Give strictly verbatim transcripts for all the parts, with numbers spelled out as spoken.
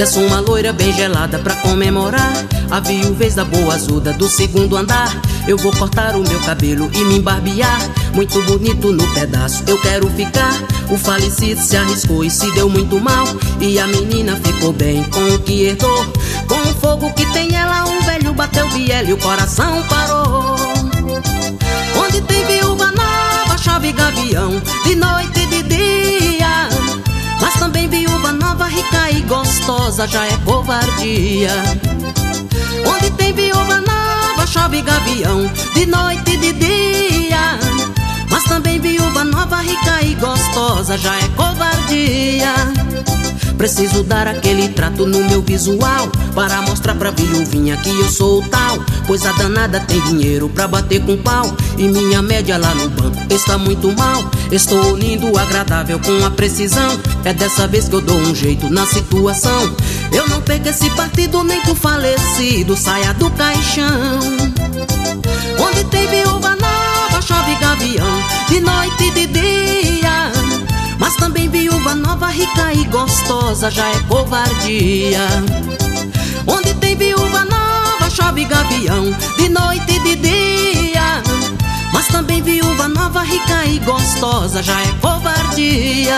Desce uma loira bem gelada pra comemorar a viuvez da boazuda do segundo andar. Eu vou cortar o meu cabelo e me embarbear, muito bonito no pedaço eu quero ficar. O falecido se arriscou e se deu muito mal, e a menina ficou bem com o que herdou. Com o fogo que tem ela, um velho bateu biela e o coração parou. Onde tem viúva nova, chove gavião, de noite e de dia. Mas também viúva nova, rica e gostosa, já é covardia. Onde tem viúva nova, chove gavião, de noite e de dia. Mas também viúva nova, rica e gostosa, já é covardia. Preciso dar aquele trato no meu visual, para mostrar pra viuvinha que eu sou o tal. Pois a danada tem dinheiro pra bater com pau, e minha média lá no banco está muito mal. Estou lindo, agradável com a precisão, é dessa vez que eu dou um jeito na situação. Eu não pego esse partido nem com falecido saia do caixão. Onde tem viúva nova, chove gavião, de noite e de dia. Mas também viúva nova, rica e gostosa, já é covardia. Onde tem viúva nova, chove gavião, de noite e de dia. Mas também viúva nova, rica e gostosa, já é covardia.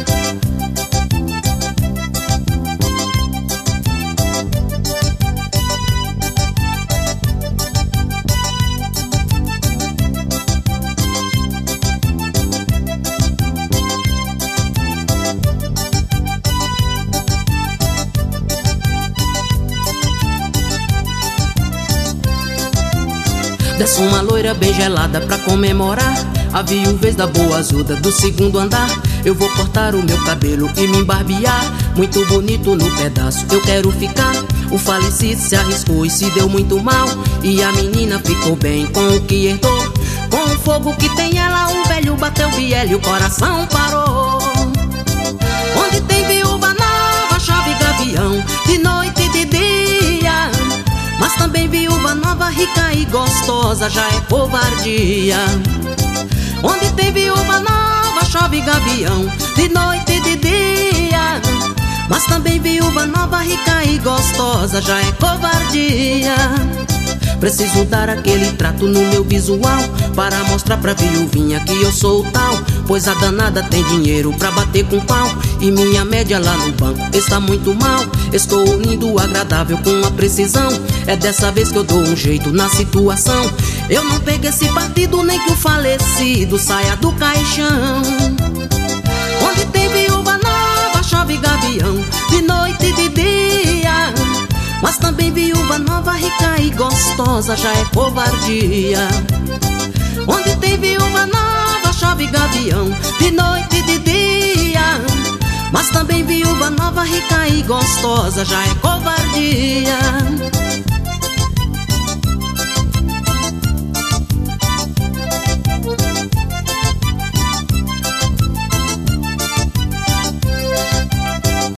Desce uma loira bem gelada pra comemorar a viuvez da boazuda do segundo andar. Eu vou cortar o meu cabelo e me embarbear, muito bonito no pedaço eu quero ficar. O falecido se arriscou e se deu muito mal, e a menina ficou bem com o que herdou. Com o fogo que tem ela, um velho bateu biela e o coração parou. Onde tem viúva nova, chove gavião, de noite e de dia. Mas também viúva nova, rica e gostosa, já é covardia. Onde tem viúva nova, chove gavião, de noite e de dia. Mas também viúva nova, rica e gostosa, já é covardia. Preciso dar aquele trato no meu visual, para mostrar pra viuvinha que eu sou o tal. Pois a danada tem dinheiro pra bater com pau, e minha média lá no banco está muito mal. Estou lindo, agradável com a precisão, é dessa vez que eu dou um jeito na situação. Eu não pego esse partido nem que o falecido saia do caixão. Onde tem viúva nova, chove gavião, de noite e de dia. Mas também viúva nova, rica e gostosa, já é covardia. Onde tem viúva nova, chove gavião, de noite e de dia. Mas também viúva nova, rica e gostosa, já é covardia.